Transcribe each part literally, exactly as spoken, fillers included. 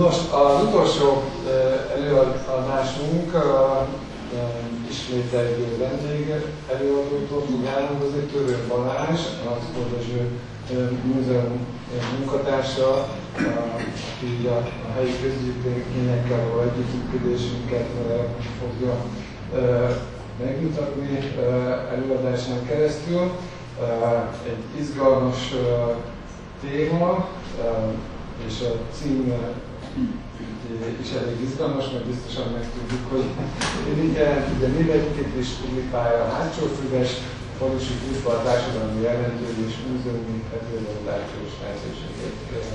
Nos, az utolsó előadásunk ismét egy vendég előadótól fog elhangozni, Törő Balázs, a Sportozső Múzeum munkatársa, aki a helyi közgyűjtményekkel való együttműködésünket fogja megmutatni előadásán keresztül. Egy izgalmas téma, és a cím is elég izgalmas, mert biztosan megtudjuk, hogy mit jelent, ugye mindegyiket is publikálja a Hátsó Füves, falusi futball társadalmi jelentős múzeumi előadásos lehetőségét.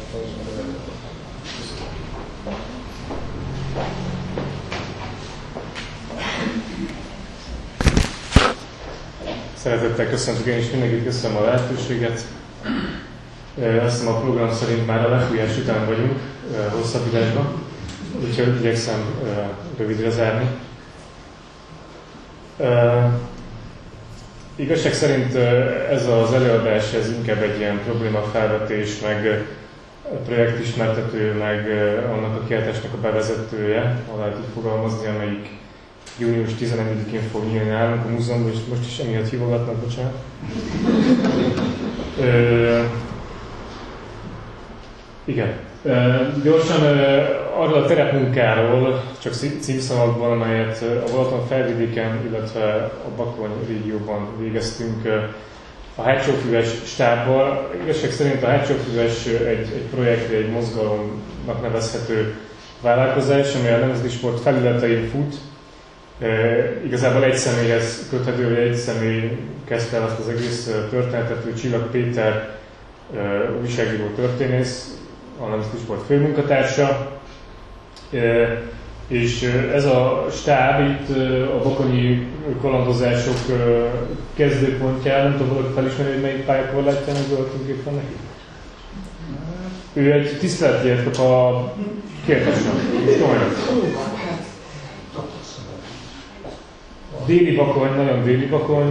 Szeretettel köszöntök én is mindenkit, köszönöm a lehetőséget. Azt hiszem a program szerint már a lefújás után vagyunk, hosszabbításban, úgyhogy igyekszem rövidre zárni. Igazság szerint ez az előadás ez inkább egy ilyen problémafelvetés, meg projektismertető, meg annak a kiáltásnak a bevezetője, ha lehet így fogalmazni, amelyik június tizenegyedikén fog nyílni nálunk a múzeumban, és most is emiatt hívogatnak, bocsánat. Igen. Uh, gyorsan uh, arról a terepmunkáról, csak címszavakban, amelyet a Balaton felvidéken, illetve a Bakony régióban végeztünk uh, a Hátsófüves stábbal. Igazság szerint a Hátsófüves egy, egy projekt, egy mozgalomnak nevezhető vállalkozás, amely a nemzeti sport felületein fut. Uh, igazából egy személyhez köthető, vagy egy személy kezdte el azt az egész történetet, hogy Csillag Péter uh, újságíró történész, a Nemzeti Sport főmunkatársa, és ez a stáb itt a bakonyi kalandozások kezdőpontján, nem tudom, valaki felismeri, hogy melyik pályakorlátjának voltunk éppen neki? Ő egy tiszteletért kap a kérdésnek, és komolyan. Déli Bakony, nagyon déli Bakony.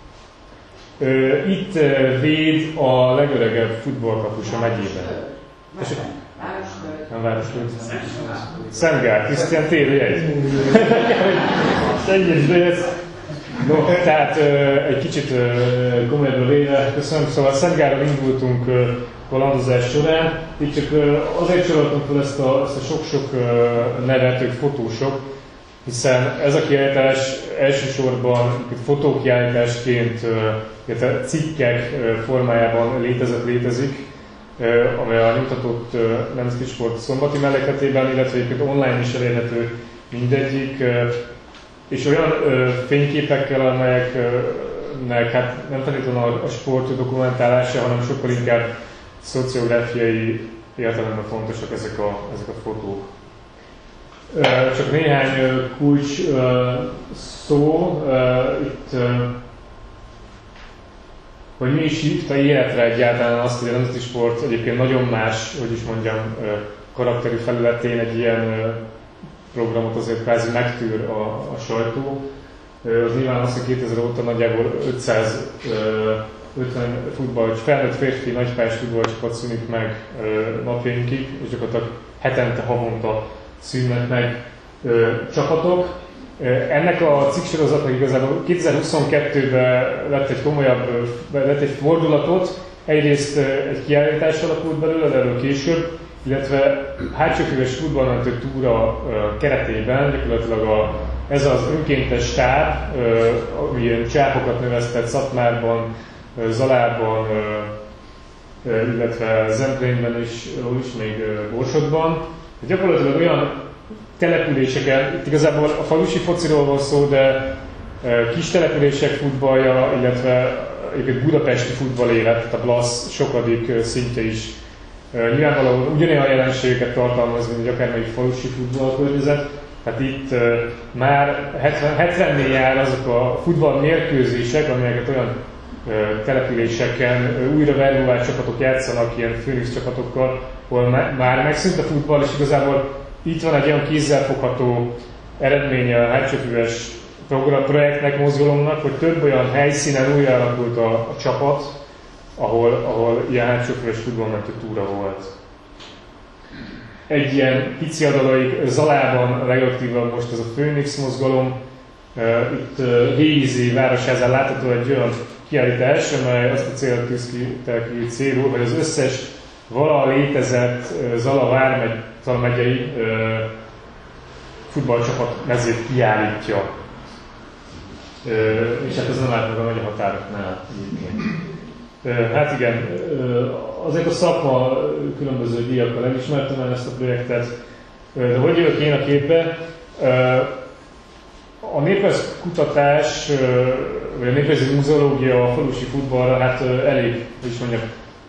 Itt véd a legöregebb futballkapus a megyében. Nem Városliget. Szent Gál, Krisztián tévjegy. Ennyit bejött. No, tehát egy kicsit komolyabbra véve, köszönöm. Szóval Szent Gálra indultunk kalandozás során. Itt csak azért soroltunk fel ezt a, ezt a sok-sok nevet, hogy fotósok, hiszen ez a kiállítás elsősorban fotókiállításként, illetve cikkek formájában létezett, létezik, amely a nyugtatott Nemzeti Sport szombati mellékletében, illetve egyébként online is elérhető mindegyik, és olyan fényképekkel, amelyeknek hát nem feltétlenül a sport dokumentálása, hanem sokkal inkább szociográfiai értelemben fontosak ezek a, ezek a fotók. Csak néhány kulcs szó itt, hogy mi is hívta életre egyáltalán azt, hogy a nemzeti sport egyébként nagyon más, hogy is mondjam, karakterű felületén egy ilyen programot azért kvázi megtűr a, a sajtó. Az nyilván az, hogy kétezer óta nagyjából ötszázötven futball, felnőtt férfi nagypályás futballcsapat szűnik meg napjainkig, és gyakorlatilag hetente, havonta szűnnek meg csapatok. Ennek a cikksorozatnak igazából kétezer-huszonkettőben lett egy komolyabb, lett egy fordulatot, egyrészt egy kiállítás alakult belőle, de erről később, illetve Hátsófüves futballmentő túra keretében gyakorlatilag a, ez az önkéntes stáb, ilyen csápokat növesztett Szatmárban, Zalában, illetve Zemplényben is, is még Borsodban. Gyakorlatilag olyan településeken, itt igazából a falusi fociról van szó, de kis települések futballja, illetve egyébként budapesti futballélet, a BLASZ sokadik szintje is nyilvánvalóan ugyanolyan jelenségeket tartalmaz, mint egy akármelyik falusi futballkörnyezet. Tehát itt már hetvennél jár azok a futballmérkőzések, amelyeket olyan településeken újra verbulált csapatok játszanak, ilyen Főnix csapatokkal, ahol már megszűnt a futball, és igazából itt van egy olyan kézzelfogható eredménye a Hátsófüves projektnek, mozgalomnak, hogy több olyan helyszínen újra alakult a, a csapat, ahol, ahol ilyen Hátsófüves futballmentő túra volt. egy ilyen pici adalaik, Zalában a legaktívabb most ez a Phoenix mozgalom. Itt Hévízi városázán látható egy olyan kiállítás, amely azt a célt tűz ki célul, hogy az összes valaha létezett Zala vármegy, Zala megyei futballcsapat mezét kiállítja. És hát ez nem állt meg a megye határoknál egyébként. Hát igen, azért a szakma különböző díjakkal elismerte már ezt a projektet. De hogy jövök én a képbe? A néprajzi kutatás, vagy a néprajzi muzeológia a falusi futballra, hát elég, hogy is mondjam,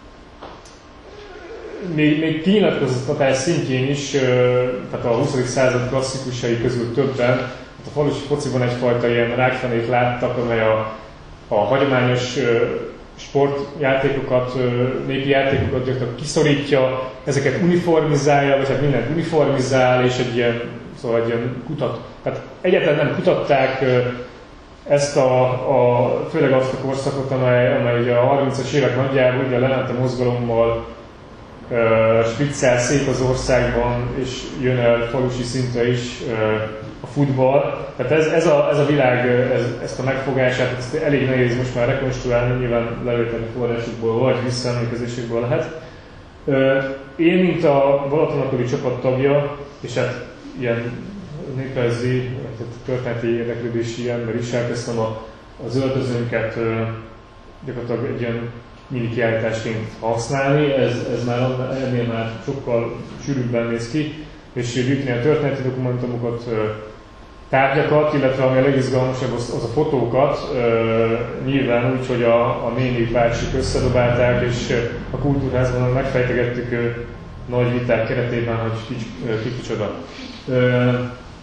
még, még kinyilatkoztatás szintjén is, tehát a huszadik század klasszikusai közül többen, hát a falusi fociban egyfajta ilyen rákfenét láttak, amely a, a hagyományos sportjátékokat, népi játékokat gyakorlatilag kiszorítja, ezeket uniformizálja, vagy hát mindent uniformizál, és egy ilyen, szóval egy ilyen kutat. Tehát egyáltalán nem kutatták ezt a, a főleg azt a korszakot, amely, amely ugye a harmincas évek nagyjából, ugye a Levente mozgalommal uh, spriccel szét az országban, és jön el falusi szintre is uh, a futball. Tehát ez, ez, a, ez a világ, ez, ezt a megfogását, ezt elég nehéz most már rekonstruálni, nyilván lelőteni forrásokból vagy visszaemlékezésekből lehet. Uh, én, mint a Balatonakori csapat tagja, és hát ilyen néprajzi, történeti érdeklődési ember is elkezdtem a, az öltözőnket uh, gyakorlatilag egy ilyen mini kiállításként használni, ez, ez már ennél már sokkal sűrűbben néz ki, és gyűjteni a történeti dokumentumokat, uh, tárgyakat, illetve ami a legizgalmasabb, az, az a fotókat, uh, nyilván úgy, hogy a, a néni bácsik összedobálták, és uh, a kultúrházban megfejtegettük uh, nagy viták keretében, hogy ki, uh, ki kicsoda. Uh,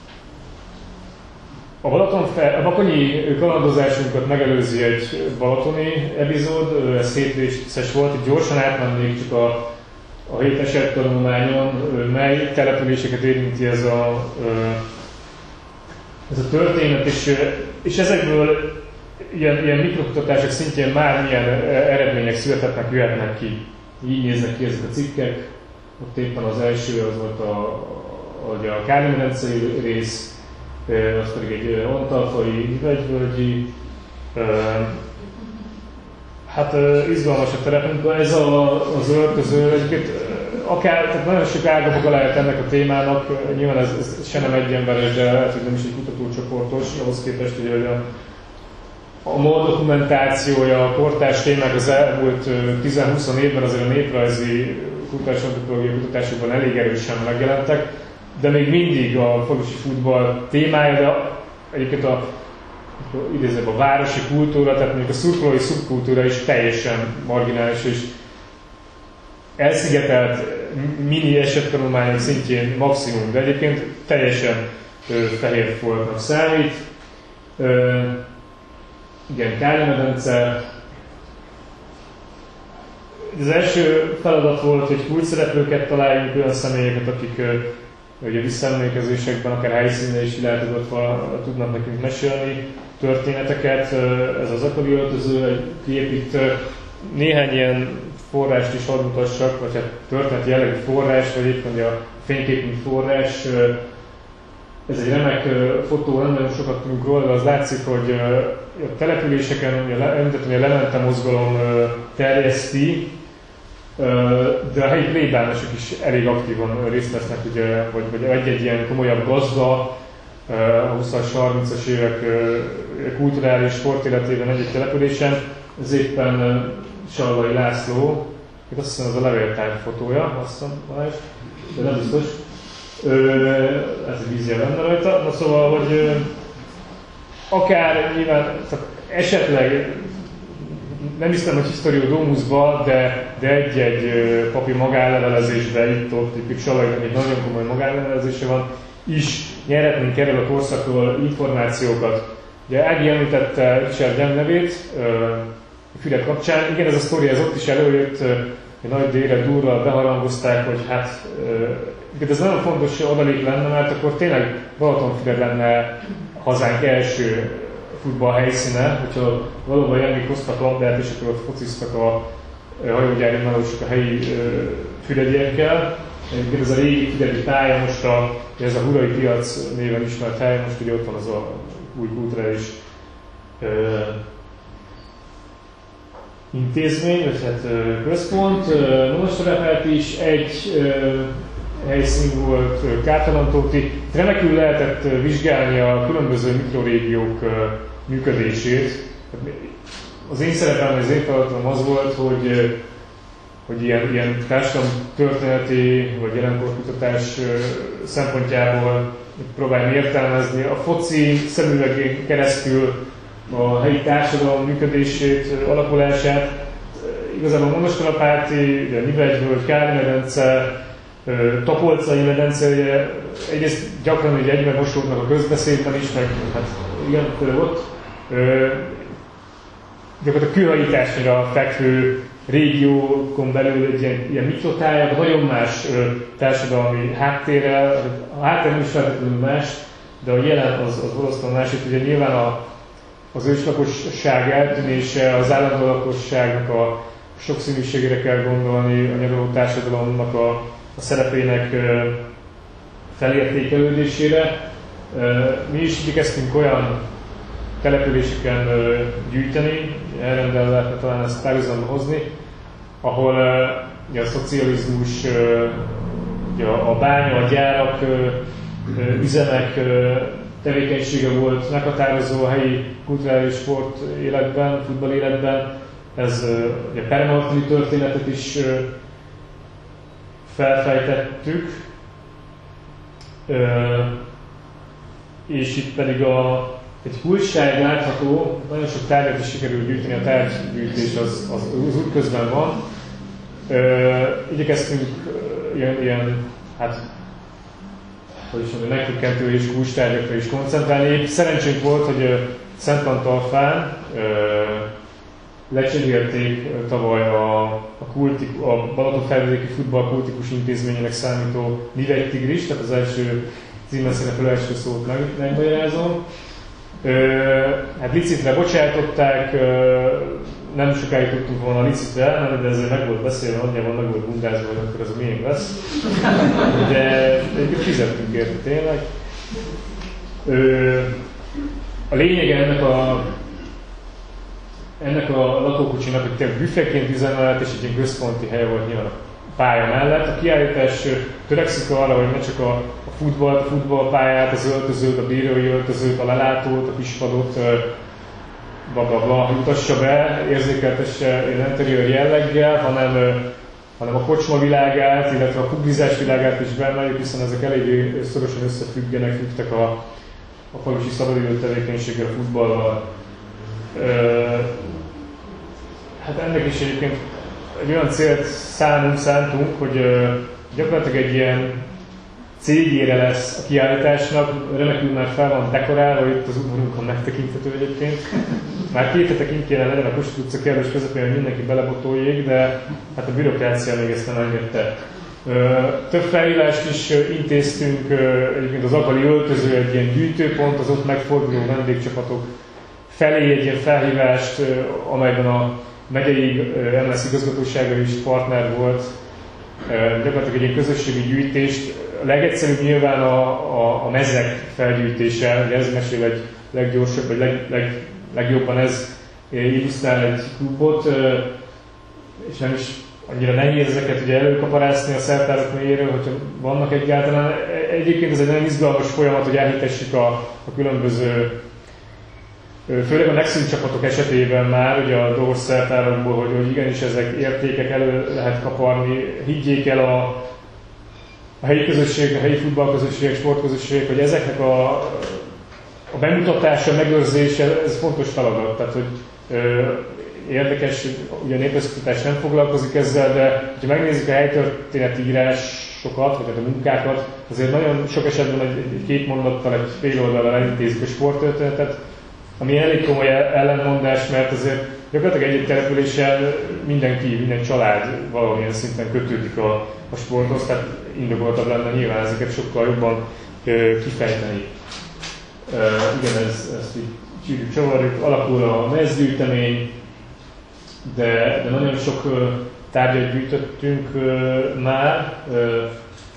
A, Balaton fel, a bakonyi kalandozásunkat megelőzi egy balatoni epizód, ez hét részes volt, itt gyorsan átmennék csak a, a hét esettanulmányon, mely településeket érinti ez a, ez a történet, és, és ezekből ilyen, ilyen mikrokutatások szintjén már milyen eredmények születhetnek, jöhetnek ki. Így néznek ki ezek a cikkek, ott éppen az első az volt a, a, a Kárli-medencei rész, az pedig egy Antalfai, Hivegyvölgyi, hát izgalmas a terepünk. Ez a, az öltöző, egyébként akár, tehát nagyon sok ágaboga lehet ennek a témának, nyilván ez, ez se nem egy emberes, de lehet, hogy nem is egy kutatócsoportos, ahhoz képest, hogy a, a MOL dokumentációja, a kortárs témák az elmúlt tíz-húsz évben azért a néprajzi kultúrásantropológiai kutatásokban elég erősen megjelentek, de még mindig a falusi futball témája, de egyébként a, idézőbb a városi kultúra, tehát mondjuk a szurkolói szubkultúra is teljesen marginális és elszigetelt mini esettanulmányok szintjén maximum, de egyébként teljesen ö, fehér foltnak számít. Ö, igen, Kárli-medence. Az első feladat volt, hogy kulcsszereplőket találjunk, olyan személyeket, akik ö, ugye visszaemlékezésekben, akár helyszínen is látogatva tudnak nekünk mesélni történeteket. Ez az Akari öltöző egy kép, itt néhány ilyen forrást is hadd mutassak, vagy hát történeti jellegű forrás, vagy éppen a fényképünk forrás. Ez egy remek fotó, nem nagyon sokat tudunk róla, de az látszik, hogy a településeken, említettem, hogy a Levente mozgalom terjeszti, de a helyi plébánosok is elég aktívan részt vesznek, ugye, vagy, vagy egy-egy ilyen komolyabb gazda a huszas, harmincas évek kulturális sportéletében egy-egy településen. Ez éppen Salvai László, azt hiszem ez a levéltárgy fotója, azt hiszem, de nem biztos. Ez egy vízjel lenne rajta. Na szóval, hogy akár nyilván, esetleg nem hiszem, hogy Historio Domusba, de, de egy-egy papi magánlevelezésben, itt-ott, itt Salvainak egy nagyon komoly magánlevelezése van, is nyerhetnénk erről a korszakról információkat. Ugye Ági említette Richard Dem nevét, Füle kapcsán. Igen, ez a sztori, ez ott is előjött, egy nagy délre durral beharangozták, hogy hát ez nagyon fontos adalék lenne, mert akkor tényleg Balatonfüred lenne hazánk első futball helyszíne, hogyha valóban Jennék hoztak labdát, és akkor ott fociztak a hajógyári melósok a helyi fürediekkel. Egyébként ez a régi Fideli pálya, most a, ez a Hurai piac néven ismert hely, most ugye ott van az a új kulturális ö, intézmény, vagy hát ö, központ. Monostorepelt is egy ö, helyszín volt, Kártalantóti. Remekül lehetett vizsgálni a különböző mikrorégiók működését. Az én szerepem, az én feladatom az volt, hogy, hogy ilyen, ilyen társadalom történeti vagy jelenkorkutatás szempontjából próbáljam értelmezni a foci szemüvegén keresztül a helyi társadalom működését, alakulását. Igazából Monostorapáti, Nivegyvölgy, Káli-medence, Tapolcai medencéje egyrészt gyakran ugye egyben mosódnak a közbeszédben is, meg hát igen, például ott ö, gyakorlatilag kőhajításra fekvő régiókon belül egy ilyen, ilyen mikrotájak, nagyon más ö, társadalmi háttérrel, a háttér nem is feltétlenül más, de a jelen az, az valószínűleg más, itt ugye nyilván a, az őslakosság eltűnése, az állandó lakosságnak a sokszínűségére kell gondolni, a nyaraló társadalomnak a, a szerepének felértékelődésére. Mi is igyekeztünk olyan településeken gyűjteni, elrendelve lehetne talán ezt párhuzamba hozni, ahol a szocializmus, a bánya, a gyárak, üzemek tevékenysége volt meghatározó a helyi kulturális sport életben, futball életben. Ez a Peremartini történetet is felfejtettük, és itt pedig a, egy kulcsság látható, nagyon sok tárgyat is sikerült gyűjteni, a tárgygyűjtés az, az, az út közben van. Igyekeztünk ilyen, ilyen hát, hogy is mondjam, megtökkentő és kulcstárgyakra is koncentrálni. Szerencsénk volt, hogy Szentantalfán lecserélték tavaly a, a, kultik, a Balatonfelvidéki Futball Kultikus Intézményének számító Nivegy Tigris, tehát az első címen szereplő első szót meg, megmagyarázom. Hát licitre bocsátották, ö, nem sokáig tudtunk volna a licitre elmenni, de ezzel meg volt beszélve, nagyjából meg volt bundázva, hogy akkor ez a miénk lesz. De egyébként fizettünk érte tényleg. Ö, a lényeg ennek a Ennek a lakókocsinak, hogy tényleg büfeként üzemelt, és egy ilyen központi hely volt nyilván a pálya mellett. A kiállítás törekszik arra, hogy ne csak a, a futball, a futballpályát, az öltözőt, a bírói öltözőt, a lelátót, a kispadot, bla bla bla mutassa be, érzékeltesse ilyen interiőr jelleggel, hanem, hanem a kocsma világát, illetve a publizás világát is beemeljük, hiszen ezek eléggé szorosan összefüggenek, függtek a, a falusi szabadidő tevékenységgel, a futballal. Hát ennek is egyébként egy olyan célt szánunk, szántunk, hogy gyakorlatilag egy ilyen cégére lesz a kiállításnak, remekül már fel van dekorálva, itt az udvarunkon megtekinthető egyébként. Már két hete kint kéne legyen a Kossuth utca kellős közepén, hogy mindenki belebotoljék, de hát a bürokrácia még ezt nem engedte. Több felhívást is intéztünk, egyébként az Akali öltöző egy ilyen gyűjtőpont, az ott megforduló vendégcsapatok felé egy ilyen felhívást, amelyben a megyei em en es igazgatósága is partner volt, gyakorlatilag egy ilyen közösségi gyűjtést. A legegyszerűbb nyilván a, a, a mezek felgyűjtése, ugye ez mesél egy leggyorsabb, vagy leg, leg, legjobban ez illusztrál egy klubot, és nem is annyira nehéz ezeket ugye előkaparászni a szertárak mélyéről, hogyha vannak egyáltalán. Egyébként ez egy nagyon izgalmas folyamat, hogy elhitessük a, a különböző, főleg a megszűnt csapatok esetében már, ugye a Dors szertárakból, hogy, hogy igenis ezek értékek elő lehet kaparni, higgyék el a, a helyi közösség, a helyi futballközösségek, sportközösségek, hogy ezeknek a, a bemutatása, megőrzése, ez fontos feladat. Tehát, hogy ö, érdekes, ugye a népezkutatás nem foglalkozik ezzel, de ha megnézzük a helytörténeti írásokat, vagy a munkákat, azért nagyon sok esetben egy, egy két mondattal, egy fél oldalra elintézik a sporttörténetet, ami elég komoly ellentmondás, mert azért gyakorlatilag egy-egy településsel mindenki, minden család valamilyen szinten kötődik a, a sporthoz, tehát indokoltabb lenne nyilván ezeket sokkal jobban ö, kifejteni. Ö, igen, ez, ezt így csírjuk, csavarjuk, alakul a mezgyűjtemény, de, de nagyon sok ö, tárgyat gyűjtöttünk ö, már. Ö,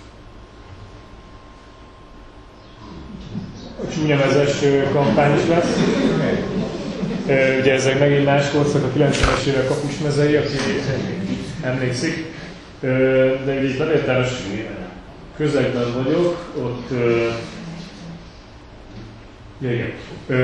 a csúnyamezes kampány is lesz. Ugye ezek megint más korszak, a kilencvenes évek kapusmezei, aki emlékszik. De egy levéltáros közegben vagyok, ott... Ja, igen.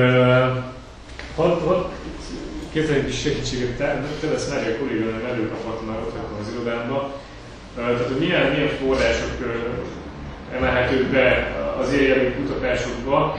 Hadd had, képzelni egy kis segítséget, te lesz Mária kolléganőm előkapott már ott az irodámba. Tehát, hogy milyen, milyen források emelhetők be az ilyen jellegű kutatásokba.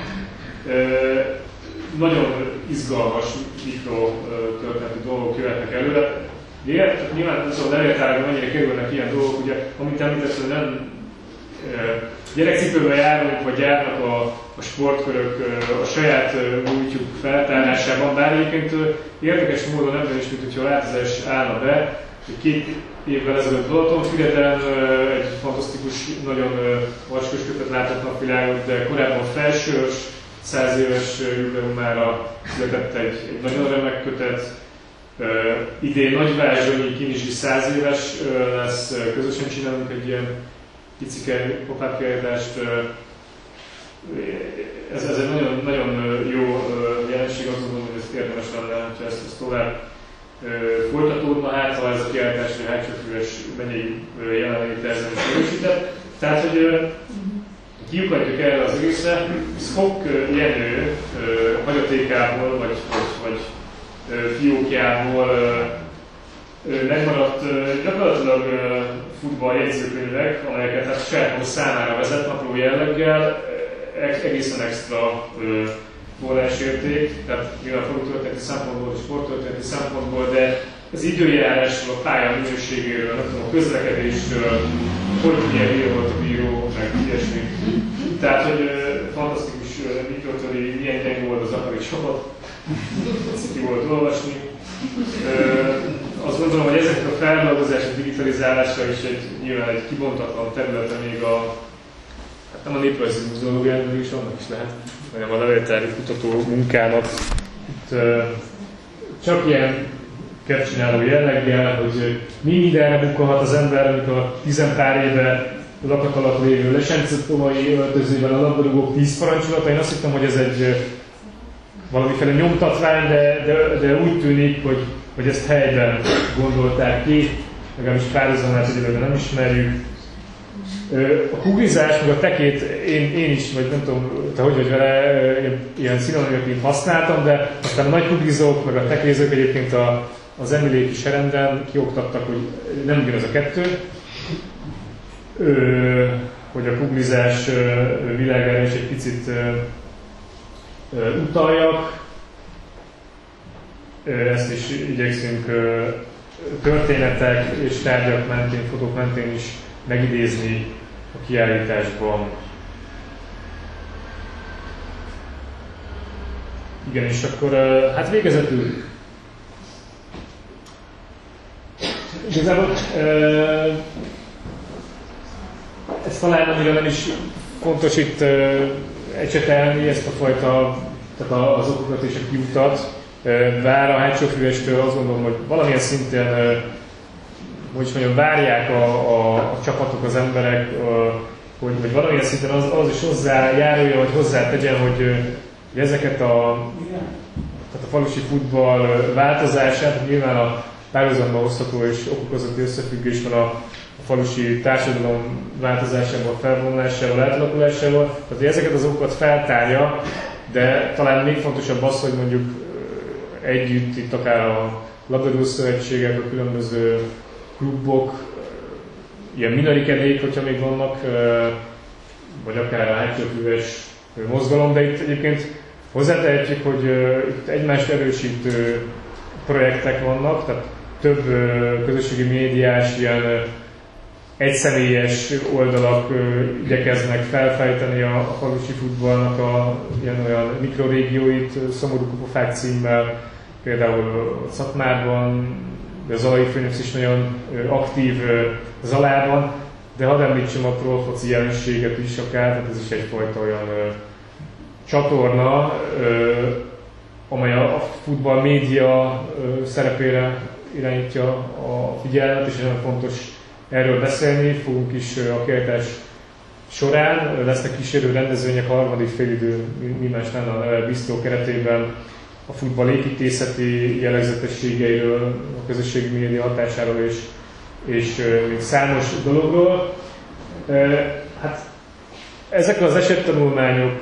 Nagyon izgalmas mikrotörténeti dolgok jöhetnek előre. Igen, nyilván az a levéltárban mennyire kerülnek ilyen dolgok, ugye, amit említett, hogy nem gyerekcipőben járunk, vagy járnak a, a sportkörök a saját múltjuk feltárásában, bár egyébként érdekes módon ebben is, mint hogyha a változás állna be. Két évvel ezelőtt Balatonfüreden egy fantasztikus, nagyon vaskos kötet látott napvilágot, de korábban Felsős, száz éves jubileumára született egy, egy nagyon remek kötet. Uh, idén Nagyvázsonyi Kinizsi száz éves uh, lesz, uh, közösen csinálunk egy ilyen picike pop-up kiállítást. Uh, ez, ez egy nagyon, nagyon jó uh, jelenség, azt gondolom, hogy ezt érdemes lenne, ha ezt, ezt tovább uh, folytatódna, hát ha ez a kiállítás a Hátsófüves megyei uh, jelenléte ezen is erősített. Tehát, hogy uh, kiukadjuk erre az egészre, Szkok uh, Jenő uh, hagyatékából, vagy, vagy, vagy fiókjából megmaradt gyakorlatilag futballjegyzőkönyvek, amelyeket hát saját számára vezet napló jelleggel, egészen extra forrásérték, tehát nyilván fogtörténeti szempontból és sporttörténeti szempontból, de az időjárásról, a pálya minőségéről, nem tudom, a közlekedésről, hogy milyen bíró volt a bíró, meg ilyesmi. Tehát, hogy fantasztikus mikrotöri, milyen gyenge volt az akari csapat, ki volt olvasni. Azt gondolom, hogy ezeknek a feldolgozás, a digitalizálása is egy, nyilván egy kibontatlan területe még a, hát nem a néprajzi muzeológiának is, annak is lehet, hanem a levéltári kutató munkának. Itt csak ilyen kettcsináló jelleggel, hogy mi mindenre bukkanhat az ember, amikor a tizenpár éve lakat alatt lévő lesencettovai öltözőben a labdarúgók tíz parancsolata. Én azt hittem, hogy ez egy valamiféle nyomtatvány, de, de, de úgy tűnik, hogy, hogy ezt helyben gondolták ki, legalábbis párhuzamát egyébként nem ismerjük. A kuglizás, meg a tekét én, én is, vagy nem tudom, te hogy vagy vele, ilyen szinonimaként használtam, de aztán a nagy kuglizók, meg a tekézők egyébként a, az Emiléki Serenden kioktattak, hogy nem ugyanaz a kettő. Ö, hogy a kuglizás világára is egy picit ö, ö, utaljak. Ö, ezt is igyekszünk ö, történetek és tárgyak mentén, fotók mentén is megidézni a kiállításban. Igen, és akkor ö, hát végezetül igazából ö, ez talán annyira nem is fontos itt uh, ecsetelni ezt a fajta, tehát az okokat és a kiutat. Uh, bár a Hátsófüvestől azt gondolom, hogy valamilyen szinten, uh, hogy is mondjam, várják a, a, a csapatok, az emberek, uh, hogy, hogy valamilyen szinten az, az is hozzájárulja, vagy hozzátegyen, hogy, uh, hogy ezeket a, tehát a falusi futball változását, nyilván a párhuzamba hozható és okok közötti összefüggés van a a falusi társadalom változásával, felvonulásával, átalakulásával. Tehát ezeket az okokat feltárja, de talán még fontosabb az, hogy mondjuk együtt itt akár a labdarúgó szövetségek, a különböző klubok, ilyen minorikedék, hogyha még vannak, vagy akár a hátsófüves mozgalom, de itt egyébként hozzátehetjük, hogy itt egymást erősítő projektek vannak, tehát több közösségi médiás, ilyen egyszemélyes oldalak ö, igyekeznek felfejteni a, a falusi futballnak a ilyen-olyan mikrorégióit, Szomorú Kupafák címmel, például Szatmárban, de az Zalai Főnix is nagyon ö, aktív ö, Zalában, de hadd említsem a proffoci jelenséget is akár, tehát ez is egyfajta olyan ö, csatorna, ö, amely a, a futball média ö, szerepére irányítja a figyelmet, és nagyon fontos erről beszélni, fogunk is a kiállítás során lesznek kísérő rendezvények a harmadik félidő mi más lenne a neve Bisztró keretében a futball építészeti jellegzetességeiről, a közösségi média hatásáról és, és még számos dologról. Hát ezek az esettanulmányok,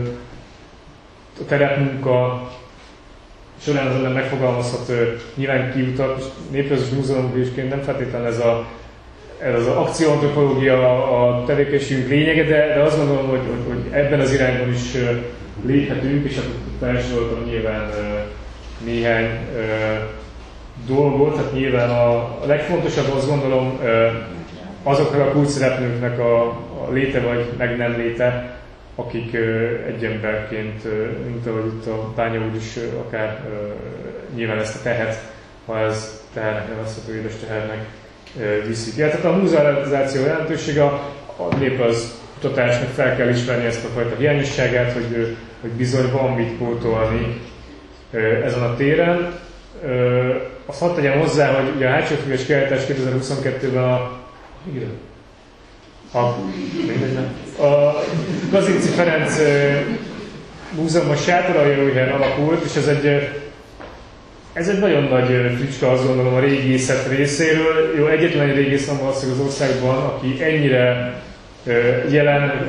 a terepmunka során az ellen megfogalmazhat nyilván kiutat, Néprajzos Múzeumvizsként nem feltétlenül ez, a, ez az akcióantropológia a tevékenységünk lényege, de, de azt gondolom, hogy, hogy, hogy ebben az irányban is léphetünk, és akkor felsoroltam nyilván néhány dolgot, hát nyilván a, a legfontosabb azt gondolom azoknak a kulcsszereplőknek a, a léte vagy meg nem léte, akik egy emberként, mint ahogy itt a Bánya úr is akár nyilván ezt a tehet, ha ez tehernek nevezhető édes tehernek viszik. Ja, tehát a muzealizáció jelentősége a néprajz kutatásnak fel kell ismerni ezt a fajta hiányosságát, hogy, hogy bizony van mit pótolni ezen a téren. Azt hadd tegyem hozzá, hogy ugye a Hátsófüves kiállítás kétezer-huszonkettőben a igen. A, a Kazinczy Ferenc múzeumos sátoraljaújhelyen alakult, és ez egy, ez egy nagyon nagy fricska, azt gondolom, a régészet részéről. Jó, egyetlen egy régész van valószínűleg az országban, aki ennyire jelen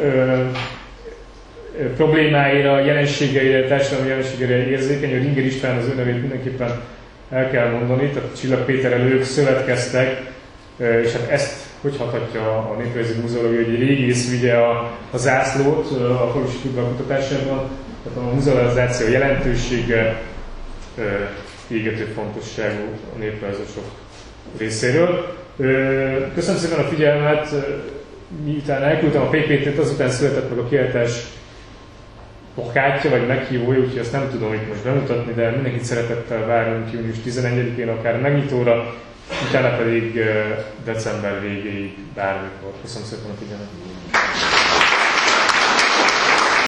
problémáira, jelenségeire, társadalmi jelenségeire érzékeny, hogy Ringer István az ő nevét mindenképpen el kell mondani, tehát Csillag Péterrel ők szövetkeztek, és hát ezt hogy hathatja a Néprajzi Múzeológia, hogy egy régész vigye a, a zászlót a falusi futballkutatásában, tehát a muzealizáció jelentősége égető fontosságú a néprajzosok részéről. Köszönöm szépen a figyelmet, miután elküldtem a pé pé té-t, azután született meg a kiállítás plakátja, vagy meghívója, úgyhogy azt nem tudom itt most bemutatni, de mindenkit szeretettel várunk június tizenegyedikén akár megnyitóra, utána pedig december végéig bármikor. Köszönöm szépen a figyelmet!